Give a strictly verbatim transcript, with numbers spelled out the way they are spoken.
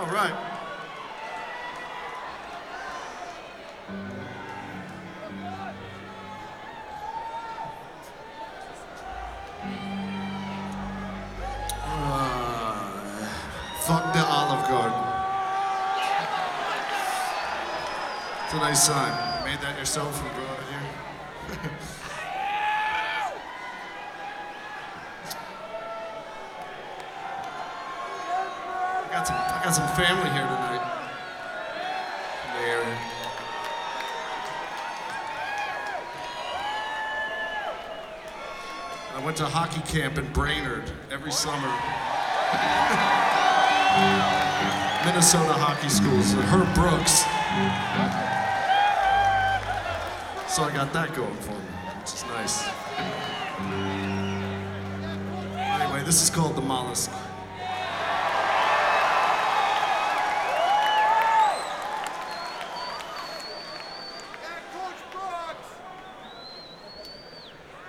All right. Uh, fuck the Olive Garden. It's a nice song. You made that yourself and brought it here? I got some, I got some family here tonight. In the area. I went to hockey camp in Brainerd every summer. Minnesota hockey schools, Herb Brooks. So I got that going for me, which is nice. Anyway, this is called The Mollusk.